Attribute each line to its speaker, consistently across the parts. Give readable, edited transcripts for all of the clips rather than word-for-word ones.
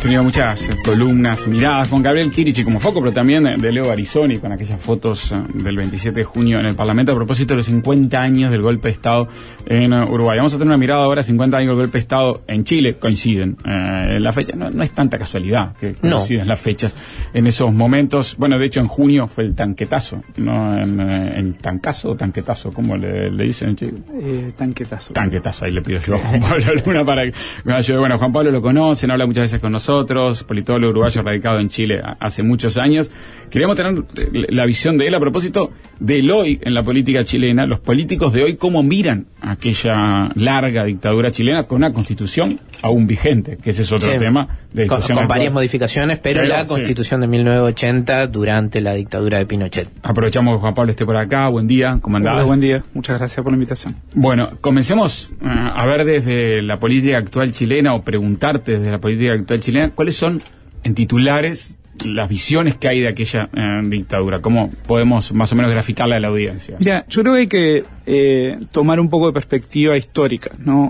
Speaker 1: tenido muchas columnas, miradas con Gabriel Chirichi como foco, pero también de Leo Barizoni con aquellas fotos del 27 de junio en el Parlamento a propósito de los 50 años del golpe de Estado en Uruguay. Vamos a tener una mirada ahora, 50 años del golpe de Estado en Chile, coinciden la fecha, no es tanta casualidad que coinciden las fechas en esos momentos. Bueno, de hecho en junio fue el tanquetazo, ¿no? En tancazo o tanquetazo, ¿cómo le dicen en Chile?
Speaker 2: Tanquetazo.
Speaker 1: Tanquetazo, ahí le pido yo a Juan Pablo alguna para que me ayude. Bueno, Juan Pablo lo conocen, habla muchas veces con nosotros, politólogo uruguayo radicado en Chile hace muchos años. Queríamos tener la visión de él a propósito del hoy en la política chilena, los políticos de hoy, cómo miran aquella larga dictadura chilena con una constitución aún vigente, que ese es otro tema de discusión.
Speaker 3: Con varias modificaciones, pero la constitución de 1980 durante la dictadura de Pinochet.
Speaker 1: Aprovechamos que Juan Pablo esté por acá. Buen día, ¿cómo andás?
Speaker 2: Hola, buen día. Muchas gracias por la invitación.
Speaker 1: Bueno, comencemos a ver desde la política actual chilena, o preguntarte desde la política actual chilena, ¿cuáles son, en titulares, las visiones que hay de aquella dictadura? ¿Cómo podemos más o menos graficarla a la audiencia?
Speaker 2: Ya, yo creo que hay que tomar un poco de perspectiva histórica, ¿no?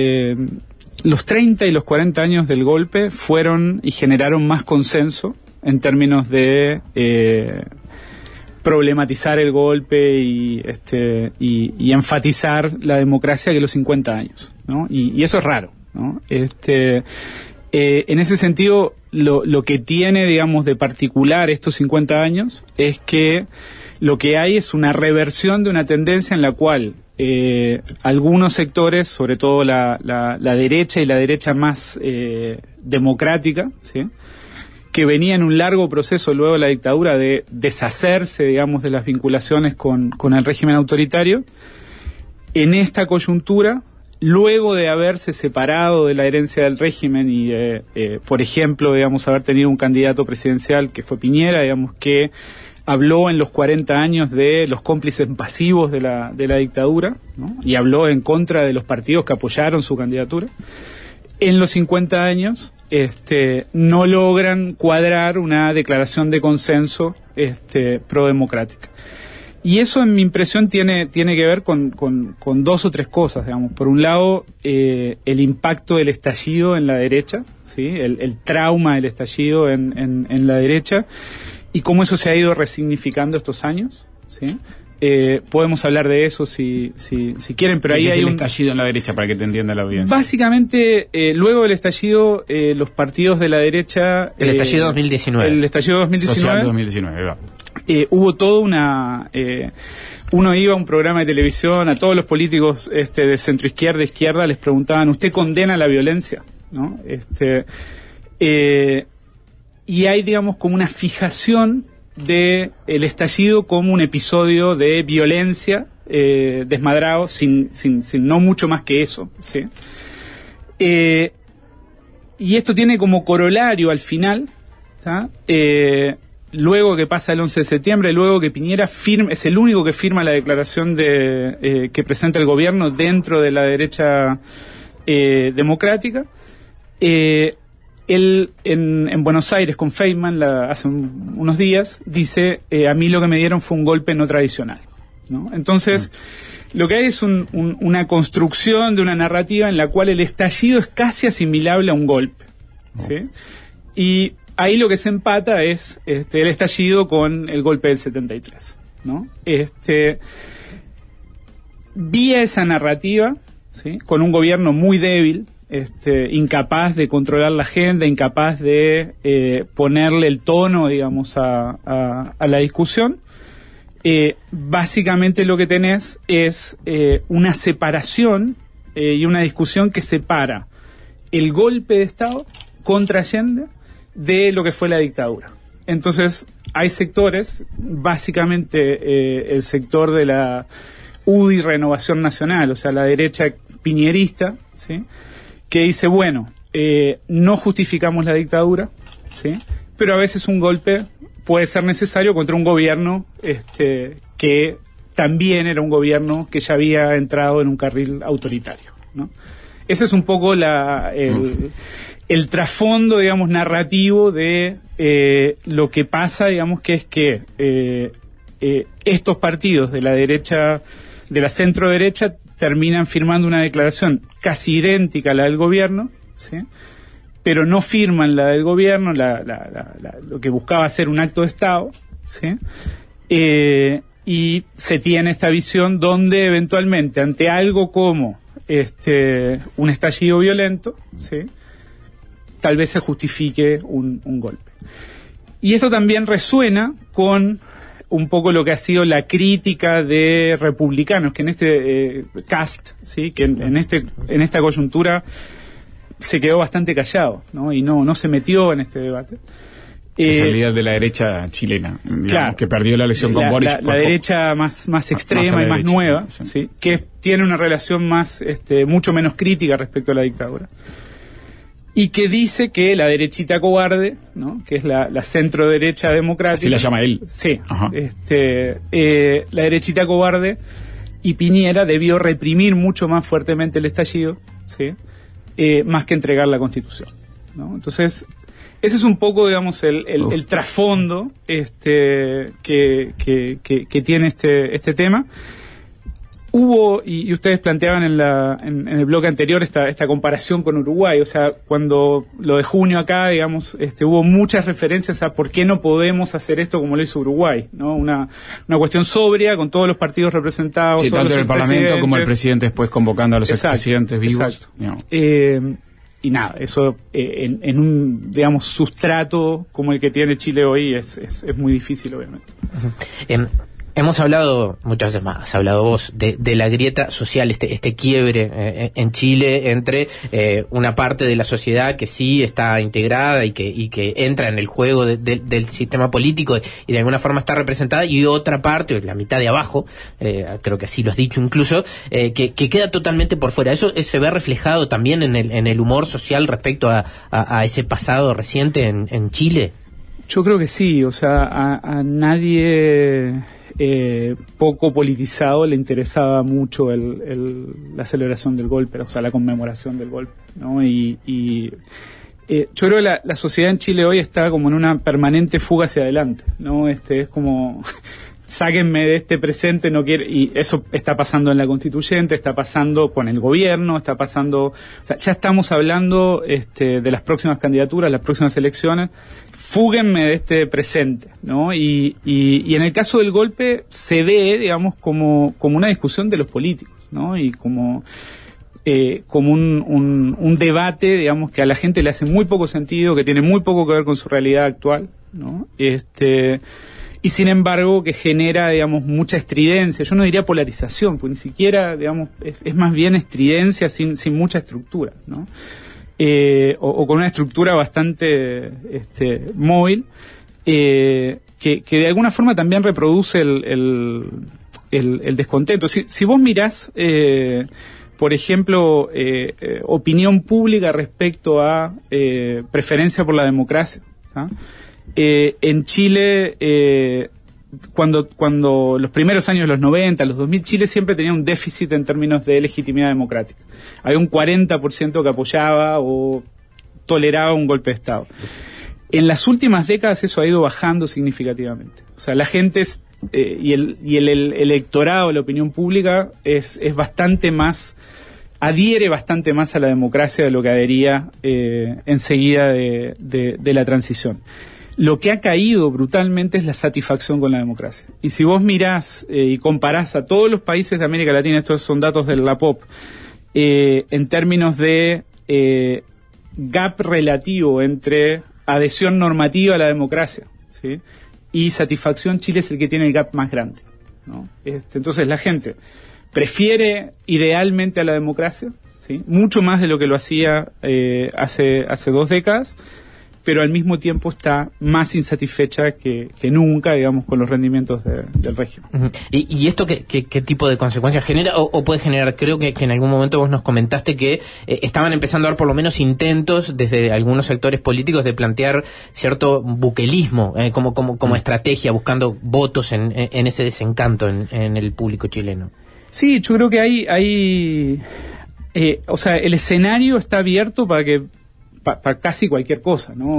Speaker 2: Los 30 y los 40 años del golpe fueron y generaron más consenso en términos de problematizar el golpe y enfatizar la democracia que los 50 años, ¿no? Y eso es raro, ¿no? En ese sentido, lo que tiene, digamos, de particular estos 50 años es que lo que hay es una reversión de una tendencia en la cual algunos sectores, sobre todo la derecha y la derecha más democrática, ¿sí?, que venía en un largo proceso luego de la dictadura de deshacerse, digamos, de las vinculaciones con el régimen autoritario, en esta coyuntura, luego de haberse separado de la herencia del régimen y, por ejemplo, digamos, haber tenido un candidato presidencial que fue Piñera, digamos, que habló en los 40 años de los cómplices pasivos de la dictadura, ¿no? Y habló en contra de los partidos que apoyaron su candidatura. En los 50 años no logran cuadrar una declaración de consenso prodemocrática. Y eso, en mi impresión, tiene que ver con dos o tres cosas, digamos. Por un lado, el impacto del estallido en la derecha, ¿sí?, el trauma del estallido en la derecha, y cómo eso se ha ido resignificando estos años, ¿sí? Podemos hablar de eso si quieren, pero ahí hay un
Speaker 1: estallido en la derecha, para que te entienda la audiencia.
Speaker 2: Básicamente, luego del estallido, los partidos de la derecha...
Speaker 3: El estallido 2019.
Speaker 2: El estallido 2019.
Speaker 1: Social 2019, ¿verdad?
Speaker 2: Hubo toda una... uno iba a un programa de televisión, a todos los políticos de centroizquierda, izquierda, les preguntaban, ¿usted condena la violencia? ¿No? Y hay, digamos, como una fijación de el estallido como un episodio de violencia desmadrado, sin no mucho más que eso, ¿sí? Y esto tiene como corolario al final, ¿tá? Luego que pasa el 11 de septiembre, luego que Piñera es el único que firma la declaración que presenta el gobierno dentro de la derecha democrática. Él en Buenos Aires con Feynman hace unos días dice, a mí lo que me dieron fue un golpe no tradicional, ¿no? Entonces, lo que hay es una construcción de una narrativa en la cual el estallido es casi asimilable a un golpe, ¿sí? Y ahí lo que se empata es el estallido con el golpe del 73, ¿no? Vía esa narrativa, ¿sí?, con un gobierno muy débil, incapaz de controlar la agenda, incapaz de ponerle el tono, digamos, a la discusión, básicamente lo que tenés es una separación y una discusión que separa el golpe de Estado contra Allende de lo que fue la dictadura. Entonces, hay sectores, básicamente el sector de la UDI Renovación Nacional, o sea, la derecha piñerista, ¿sí?, que dice, bueno, no justificamos la dictadura, ¿sí?, pero a veces un golpe puede ser necesario contra un gobierno que también era un gobierno que ya había entrado en un carril autoritario, ¿no? Ese es un poco el trasfondo, digamos, narrativo de lo que pasa, digamos, que es que estos partidos de la derecha, de la centro derecha, terminan firmando una declaración casi idéntica a la del gobierno, ¿sí?, pero no firman la del gobierno, lo que buscaba ser un acto de Estado, ¿sí? Y se tiene esta visión donde eventualmente ante algo como un estallido violento, ¿sí?, tal vez se justifique un golpe. Y esto también resuena con un poco lo que ha sido la crítica de republicanos, que en este cast, ¿sí?, que en esta coyuntura se quedó bastante callado, ¿no? Y no se metió en este debate.
Speaker 1: Es el líder de la derecha chilena, digamos, claro, que perdió la elección con Boris.
Speaker 2: La derecha más extrema y más nueva, ¿sí?, que tiene una relación mucho menos crítica respecto a la dictadura. Y que dice que la derechita cobarde, ¿no?, que es la centro derecha democrática.
Speaker 1: Así la llama él.
Speaker 2: Sí. La derechita cobarde y Piñera debió reprimir mucho más fuertemente el estallido, ¿sí?, más que entregar la Constitución, ¿no? Entonces, ese es un poco, digamos, el trasfondo que tiene este tema. Hubo, y ustedes planteaban en el bloque anterior esta comparación con Uruguay, o sea, cuando lo de junio acá, digamos, hubo muchas referencias a por qué no podemos hacer esto como lo hizo Uruguay, ¿no? Una cuestión sobria, con todos los partidos representados.
Speaker 1: Sí,
Speaker 2: todos
Speaker 1: tanto en el Parlamento como el presidente después convocando a los expresidentes vivos.
Speaker 2: Exacto. No. Y nada, eso en un, digamos, sustrato como el que tiene Chile hoy es muy difícil, obviamente.
Speaker 3: Hemos hablado muchas veces más, has hablado vos de la grieta social, este quiebre en Chile entre una parte de la sociedad que sí está integrada y que entra en el juego del sistema político y de alguna forma está representada, y otra parte, la mitad de abajo, creo que así lo has dicho incluso, que queda totalmente por fuera. ¿Eso se ve reflejado también en el humor social respecto a ese pasado reciente en Chile?
Speaker 2: Yo creo que sí, o sea, a nadie poco politizado le interesaba mucho la celebración del golpe, o sea, la conmemoración del golpe, ¿no? Y yo creo que la sociedad en Chile hoy está como en una permanente fuga hacia adelante, ¿no? Es como sáquenme de este presente, no quiero, y eso está pasando en la constituyente, está pasando con el gobierno, está pasando, o sea, ya estamos hablando de las próximas candidaturas, las próximas elecciones. Fúguenme de este presente, ¿no? Y en el caso del golpe se ve, digamos, como una discusión de los políticos, ¿no? Y como un debate, digamos, que a la gente le hace muy poco sentido, que tiene muy poco que ver con su realidad actual, ¿no? Y sin embargo que genera, digamos, mucha estridencia. Yo no diría polarización, porque ni siquiera, digamos, es más bien estridencia sin mucha estructura, ¿no? O con una estructura bastante móvil, que de alguna forma también reproduce el descontento. Si vos mirás, por ejemplo, opinión pública respecto a preferencia por la democracia, ¿ah? En Chile, cuando los primeros años de los 90, los 2000, Chile siempre tenía un déficit en términos de legitimidad democrática. Había un 40% que apoyaba o toleraba un golpe de Estado. En las últimas décadas eso ha ido bajando significativamente. O sea, la gente y el electorado, la opinión pública es bastante más, adhiere bastante más a la democracia de lo que adhería enseguida de la transición. Lo que ha caído brutalmente es la satisfacción con la democracia. Y si vos mirás y comparás a todos los países de América Latina, estos son datos del LAPOP, en términos de gap relativo entre adhesión normativa a la democracia, ¿sí?, y satisfacción, Chile es el que tiene el gap más grande, ¿no? Entonces la gente prefiere idealmente a la democracia, ¿sí?, mucho más de lo que lo hacía hace 2 décadas, pero al mismo tiempo está más insatisfecha que nunca, digamos, con los rendimientos del régimen.
Speaker 3: Uh-huh. ¿Y esto qué tipo de consecuencias genera o puede generar? Creo que en algún momento vos nos comentaste que estaban empezando a haber por lo menos intentos desde algunos sectores políticos de plantear cierto buquelismo como estrategia, buscando votos en ese desencanto en el público chileno.
Speaker 2: Sí, yo creo que hay o sea, el escenario está abierto para casi cualquier cosa, ¿no?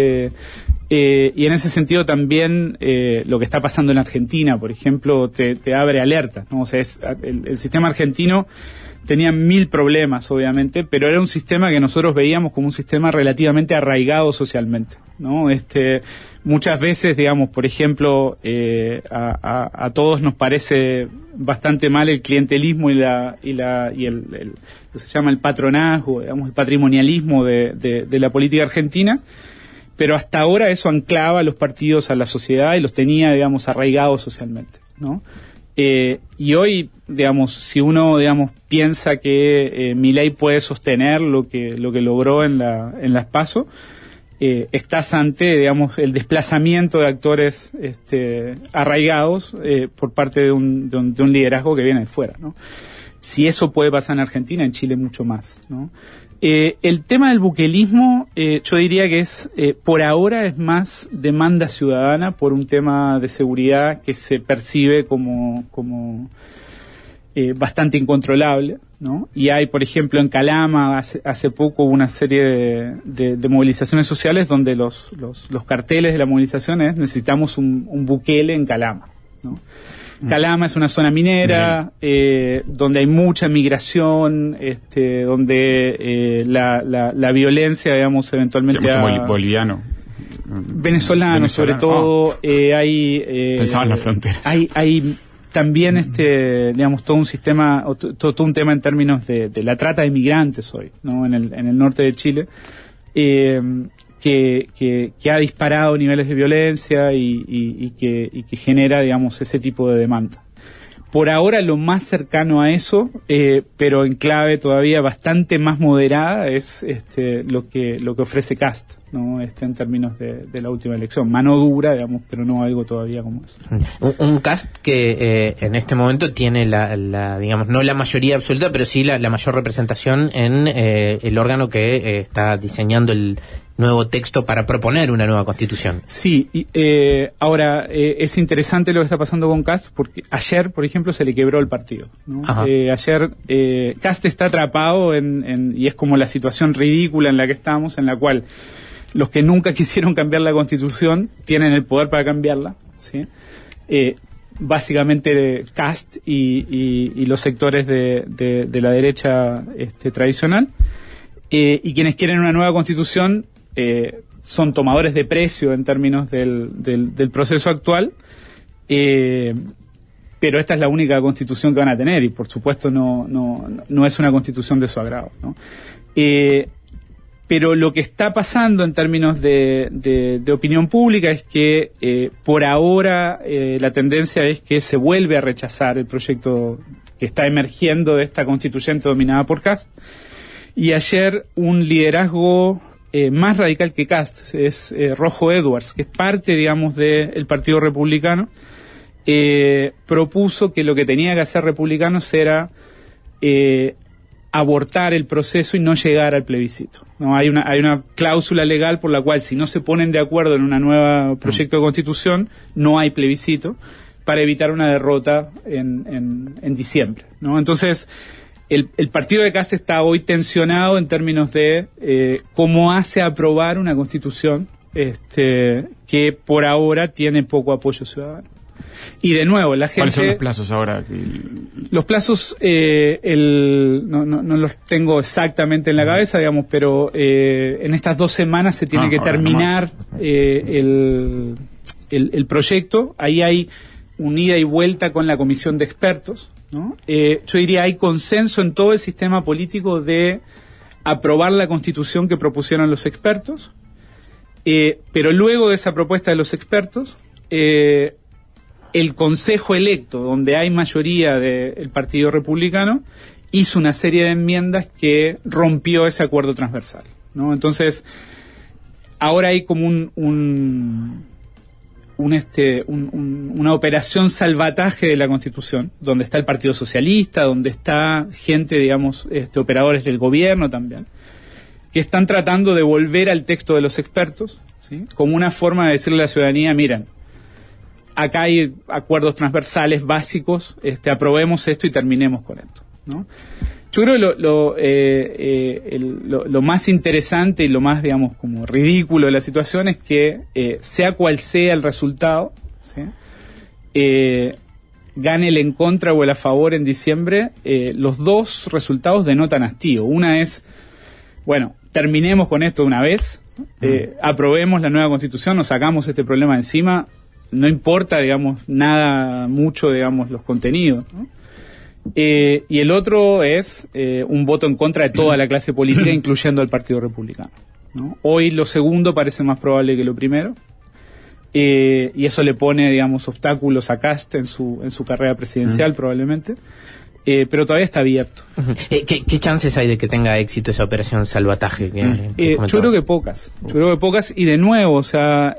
Speaker 2: Y en ese sentido también lo que está pasando en Argentina, por ejemplo, te abre alertas, ¿no? O sea, el sistema argentino tenía 1000 problemas, obviamente, pero era un sistema que nosotros veíamos como un sistema relativamente arraigado socialmente, ¿no? Muchas veces, digamos, por ejemplo, a todos nos parece bastante mal el clientelismo y el que se llama el patronazgo, digamos, el patrimonialismo de la política argentina, pero hasta ahora eso anclaba a los partidos a la sociedad y los tenía, digamos, arraigados socialmente, ¿no? Y hoy, digamos, si uno, digamos, piensa que Milei puede sostener lo que logró en las PASO, estás ante, digamos, el desplazamiento de actores arraigados por parte de un liderazgo que viene de fuera, ¿no? Si eso puede pasar en Argentina, en Chile mucho más, ¿no? El tema del buquelismo, yo diría que por ahora es más demanda ciudadana por un tema de seguridad que se percibe como bastante incontrolable, ¿no? Y hay, por ejemplo, en Calama, hace poco una serie de movilizaciones sociales donde los carteles de la movilización es: necesitamos un Bukele en Calama, ¿no? Calama es una zona minera, donde hay mucha migración, donde la violencia, digamos, eventualmente...
Speaker 1: boliviano.
Speaker 2: Venezolano, sobre todo.
Speaker 1: Pensaba en la frontera.
Speaker 2: Hay también, digamos, todo un sistema, todo un tema en términos de la trata de migrantes hoy, ¿no? En el norte de Chile. Que ha disparado niveles de violencia y que genera, digamos, ese tipo de demanda. Por ahora lo más cercano a eso, pero en clave todavía bastante más moderada, es lo que ofrece Kast, ¿no? En términos de la última elección. Mano dura, digamos, pero no algo todavía como eso.
Speaker 3: Un Kast que en este momento tiene digamos, no la mayoría absoluta, pero sí la mayor representación en el órgano que está diseñando el nuevo texto para proponer una nueva constitución.
Speaker 2: Sí, ahora es interesante lo que está pasando con Kast, porque ayer, por ejemplo, se le quebró el partido, ¿no? Ayer Kast está atrapado y es como la situación ridícula en la que estamos, en la cual los que nunca quisieron cambiar la constitución tienen el poder para cambiarla, ¿sí? Básicamente Kast y los sectores de la derecha tradicional, y quienes quieren una nueva constitución son tomadores de precio en términos del proceso actual, pero esta es la única constitución que van a tener y por supuesto no es una constitución de su agrado, ¿no? Pero lo que está pasando en términos de opinión pública es que por ahora la tendencia es que se vuelve a rechazar el proyecto que está emergiendo de esta constituyente dominada por Kast, y ayer un liderazgo más radical que Kast, es Rojo Edwards, que es parte, digamos, del Partido Republicano, propuso que lo que tenía que hacer Republicanos era abortar el proceso y no llegar al plebiscito, ¿no? Hay una cláusula legal por la cual, si no se ponen de acuerdo en una nueva proyecto de constitución, no hay plebiscito, para evitar una derrota en diciembre, ¿no? Entonces, el partido de Kast está hoy tensionado en términos de cómo hace aprobar una constitución que por ahora tiene poco apoyo ciudadano. Y de nuevo, la gente...
Speaker 1: ¿Cuáles son los plazos ahora?
Speaker 2: Los plazos no los tengo exactamente en la cabeza, digamos, pero en estas 2 semanas se tiene que terminar el proyecto. Ahí hay un ida y vuelta con la comisión de expertos, ¿no? Yo diría hay consenso en todo el sistema político de aprobar la constitución que propusieron los expertos, pero luego de esa propuesta de los expertos, el Consejo electo, donde hay mayoría del Partido Republicano, hizo una serie de enmiendas que rompió ese acuerdo transversal, ¿no? Entonces, ahora hay como una operación salvataje de la Constitución, donde está el Partido Socialista, donde está gente, digamos, operadores del gobierno también, que están tratando de volver al texto de los expertos, ¿sí? Como una forma de decirle a la ciudadanía, miren, acá hay acuerdos transversales básicos, aprobemos esto y terminemos con esto, ¿no? Yo creo que lo más interesante y lo más, digamos, como ridículo de la situación es que, sea cual sea el resultado, ¿sí? gane el en contra o el a favor en diciembre, los dos resultados denotan hastío. Una es, bueno, terminemos con esto de una vez, aprobemos la nueva Constitución, nos sacamos este problema encima, no importa, digamos, nada mucho, digamos, los contenidos, ¿no? Y el otro es un voto en contra de toda la clase política, incluyendo al Partido Republicano, ¿no? Hoy lo segundo parece más probable que lo primero, y eso le pone, digamos, obstáculos a Kast en su carrera presidencial, probablemente, pero todavía está abierto.
Speaker 3: ¿Qué chances hay de que tenga éxito esa operación salvataje?
Speaker 2: Yo creo que pocas. Y de nuevo, o sea,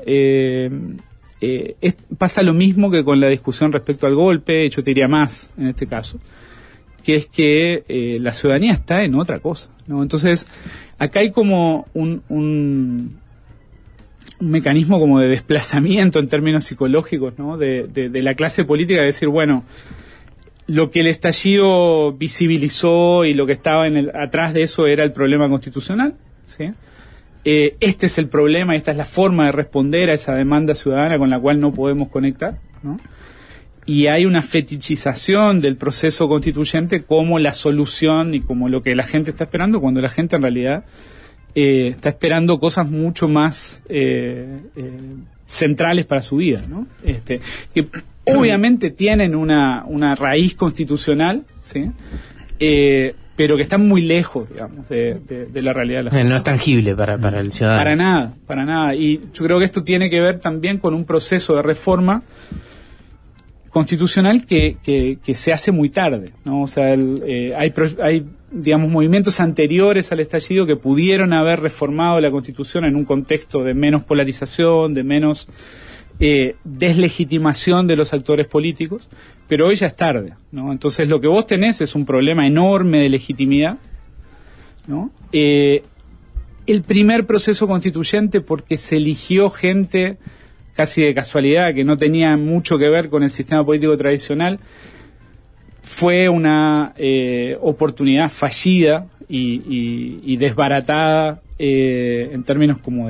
Speaker 2: pasa lo mismo que con la discusión respecto al golpe. Yo te diría más en este caso, que es que la ciudadanía está en otra cosa, ¿no? Entonces, acá hay como un mecanismo como de desplazamiento en términos psicológicos, ¿no? de la clase política, de decir, bueno, lo que el estallido visibilizó y lo que estaba atrás de eso era el problema constitucional, ¿sí? Este es el problema, esta es la forma de responder a esa demanda ciudadana con la cual no podemos conectar, ¿no? Y hay una fetichización del proceso constituyente como la solución y como lo que la gente está esperando, cuando la gente en realidad está esperando cosas mucho más centrales para su vida, ¿no? Que obviamente tienen una raíz constitucional, ¿sí? Pero que están muy lejos, digamos, de la realidad de la sociedad.
Speaker 3: No es tangible para el ciudadano.
Speaker 2: Para nada. Y yo creo que esto tiene que ver también con un proceso de reforma constitucional que se hace muy tarde, ¿no? O sea, hay digamos, movimientos anteriores al estallido que pudieron haber reformado la Constitución en un contexto de menos polarización, de menos deslegitimación de los actores políticos, pero hoy ya es tarde, ¿no? Entonces lo que vos tenés es un problema enorme de legitimidad, ¿no? El primer proceso constituyente, porque se eligió gente casi de casualidad, que no tenía mucho que ver con el sistema político tradicional, fue una oportunidad fallida y desbaratada en términos como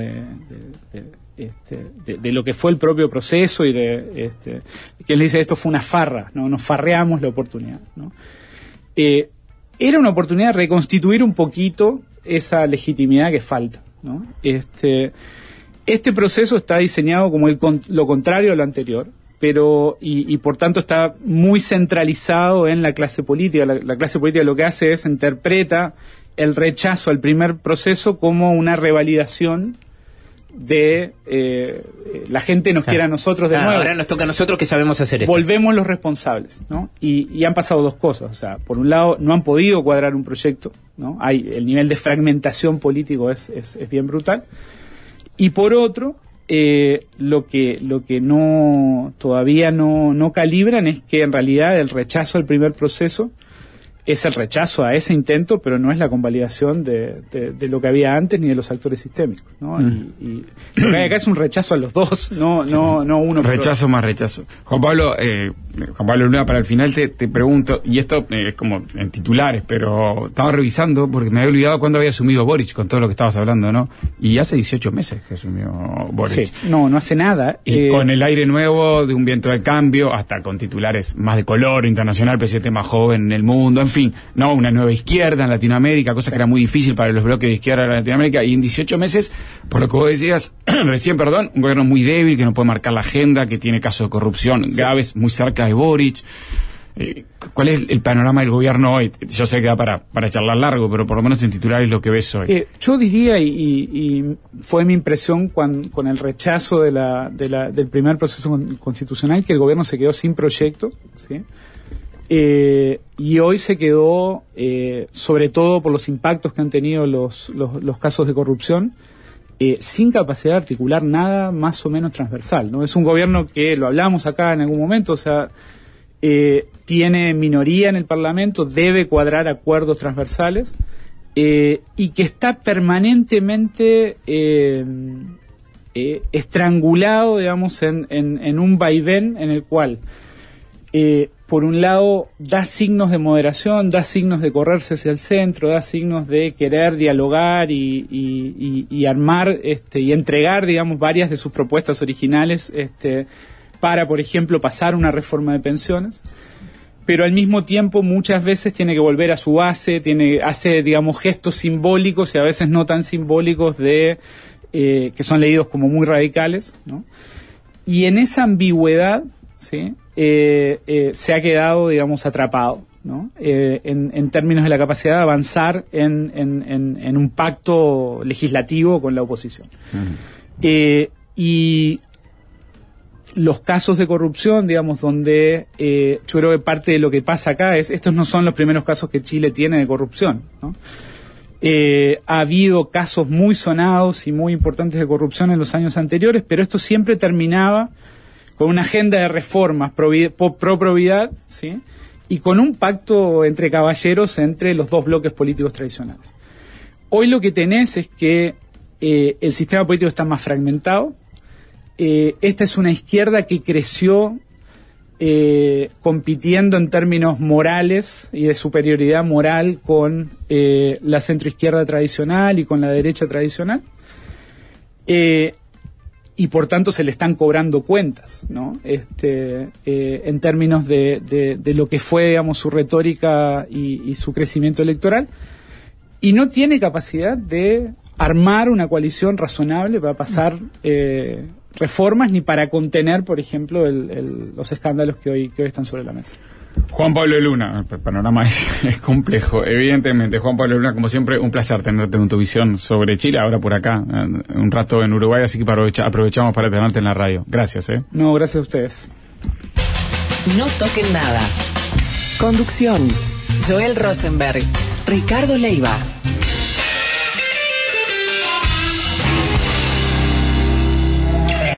Speaker 2: de lo que fue el propio proceso y que le dice esto fue una farra, ¿no? Nos farreamos la oportunidad, ¿no? Era una oportunidad de reconstituir un poquito esa legitimidad que falta, ¿no? Este proceso está diseñado como lo contrario a lo anterior, pero y por tanto está muy centralizado en la clase política. La clase política lo que hace es interpreta el rechazo al primer proceso como una revalidación de la gente nos quiere a nosotros de nuevo.
Speaker 3: Ahora nos toca a nosotros que sabemos hacer esto.
Speaker 2: Volvemos los responsables, ¿no? Y han pasado dos cosas. O sea, por un lado, no han podido cuadrar un proyecto, ¿no? El nivel de fragmentación político es bien brutal. Y por otro, lo que todavía no calibran es que en realidad el rechazo al primer proceso es el rechazo a ese intento, pero no es la convalidación de lo que había antes ni de los actores sistémicos, ¿no? Y lo que hay acá es un rechazo a los dos, no uno.
Speaker 1: Rechazo más rechazo. Juan Pablo Luna, para el final te pregunto, y esto es como en titulares, pero estaba revisando porque me había olvidado cuándo había asumido Boric con todo lo que estabas hablando, ¿no? Y hace 18 meses que asumió Boric.
Speaker 2: Sí, no hace nada.
Speaker 1: Y con el aire nuevo de un viento de cambio, hasta con titulares más de color internacional, presidente más joven en el mundo, en fin, no, una nueva izquierda en Latinoamérica, cosa que era muy difícil para los bloques de izquierda en Latinoamérica, y en 18 meses, por lo que vos decías recién, un gobierno muy débil, que no puede marcar la agenda, que tiene casos de corrupción graves, muy cerca de Boric. ¿Cuál es el panorama del gobierno hoy? Yo sé que da para charlar largo, pero por lo menos en titulares lo que ves hoy.
Speaker 2: Yo diría, y fue mi impresión con el rechazo del primer proceso constitucional, que el gobierno se quedó sin proyecto, ¿sí? Y hoy se quedó, sobre todo por los impactos que han tenido los casos de corrupción, sin capacidad de articular nada más o menos transversal, ¿no? Es un gobierno que, lo hablamos acá en algún momento, o sea, tiene minoría en el Parlamento, debe cuadrar acuerdos transversales, y que está permanentemente estrangulado, digamos, en un vaivén en el cual por un lado da signos de moderación, da signos de correrse hacia el centro, da signos de querer dialogar y armar y entregar, digamos, varias de sus propuestas originales para, por ejemplo, pasar una reforma de pensiones, pero al mismo tiempo muchas veces tiene que volver a su base, hace, digamos, gestos simbólicos y a veces no tan simbólicos que son leídos como muy radicales, ¿no? Y en esa ambigüedad, ¿sí? Se ha quedado, digamos, atrapado, ¿no? En términos de la capacidad de avanzar en un pacto legislativo con la oposición. Uh-huh. Y los casos de corrupción, digamos, donde yo creo que parte de lo que pasa acá estos no son los primeros casos que Chile tiene de corrupción, ¿no? Ha habido casos muy sonados y muy importantes de corrupción en los años anteriores, pero esto siempre terminaba con una agenda de reformas pro probidad, ¿sí? Y con un pacto entre caballeros entre los dos bloques políticos tradicionales. Hoy lo que tenés es que el sistema político está más fragmentado. Esta es una izquierda que creció compitiendo en términos morales y de superioridad moral con la centroizquierda tradicional y con la derecha tradicional. Y por tanto se le están cobrando cuentas, ¿no? En términos de lo que fue, digamos, su retórica y su crecimiento electoral, y no tiene capacidad de armar una coalición razonable para pasar reformas ni para contener, por ejemplo, los escándalos que hoy están sobre la mesa.
Speaker 1: Juan Pablo Luna, el panorama es complejo, evidentemente. Juan Pablo Luna, como siempre, un placer tenerte en tu visión sobre Chile, ahora por acá, un rato en Uruguay, así que aprovechamos para tenerte en la radio. Gracias.
Speaker 2: No, gracias a ustedes.
Speaker 4: No toquen nada. Conducción: Joel Rosenberg, Ricardo Leiva.